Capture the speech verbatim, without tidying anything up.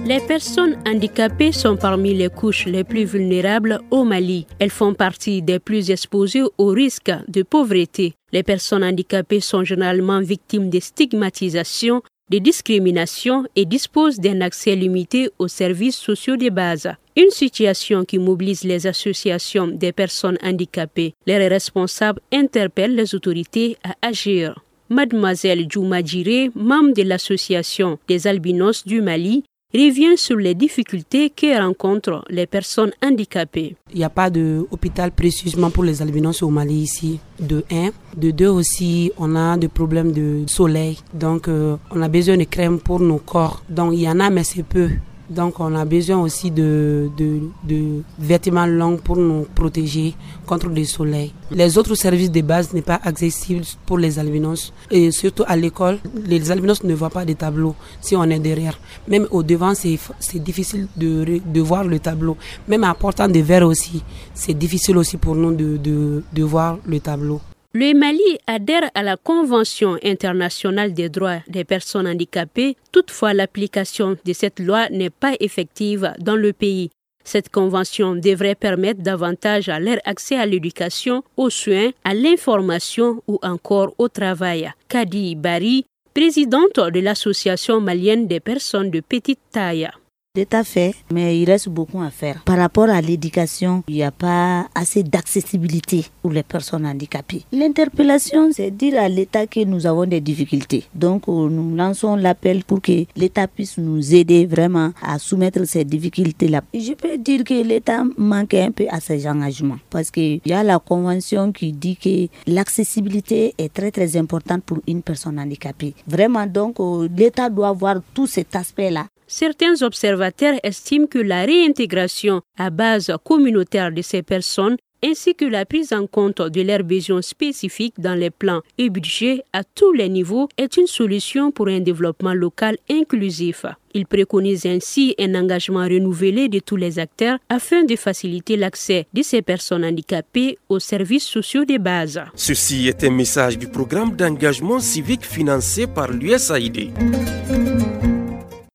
Les personnes handicapées sont parmi les couches les plus vulnérables au Mali. Elles font partie des plus exposées au risque de pauvreté. Les personnes handicapées sont généralement victimes de stigmatisation, de discrimination et disposent d'un accès limité aux services sociaux de base. Une situation qui mobilise les associations des personnes handicapées. Les responsables interpellent les autorités à agir. Mademoiselle Djouma Djiré, membre de l'association des albinos du Mali, revient sur les difficultés que rencontrent les personnes handicapées. Il n'y a pas d'hôpital précisément pour les albinos au Mali ici, de un. De deux aussi, on a des problèmes de soleil. Donc, euh, on a besoin de crème pour nos corps. Donc, il y en a, mais c'est peu. Donc, on a besoin aussi de, de, de vêtements longs pour nous protéger contre le soleil. Les autres services de base n'est pas accessible pour les albinos. Et surtout à l'école, les albinos ne voient pas des tableaux si on est derrière. Même au devant, c'est, c'est difficile de, de voir le tableau. Même en portant des verres aussi, c'est difficile aussi pour nous de, de, de voir le tableau. Le Mali adhère à la Convention internationale des droits des personnes handicapées. Toutefois, l'application de cette loi n'est pas effective dans le pays. Cette convention devrait permettre davantage à leur accès à l'éducation, aux soins, à l'information ou encore au travail. Kadi Bari, présidente de l'Association malienne des personnes de petite taille. L'État fait, mais il reste beaucoup à faire. Par rapport à l'éducation, il n'y a pas assez d'accessibilité pour les personnes handicapées. L'interpellation, c'est dire à l'État que nous avons des difficultés. Donc, nous lançons l'appel pour que l'État puisse nous aider vraiment à soumettre ces difficultés-là. Je peux dire que l'État manque un peu à ses engagements parce qu'il y a la convention qui dit que l'accessibilité est très très importante pour une personne handicapée. Vraiment, donc, l'État doit voir tout cet aspect-là. Certains observateurs estiment que la réintégration à base communautaire de ces personnes ainsi que la prise en compte de leurs besoins spécifiques dans les plans et budgets à tous les niveaux est une solution pour un développement local inclusif. Il préconise ainsi un engagement renouvelé de tous les acteurs afin de faciliter l'accès de ces personnes handicapées aux services sociaux de base. Ceci est un message du programme d'engagement civique financé par l'U S A I D.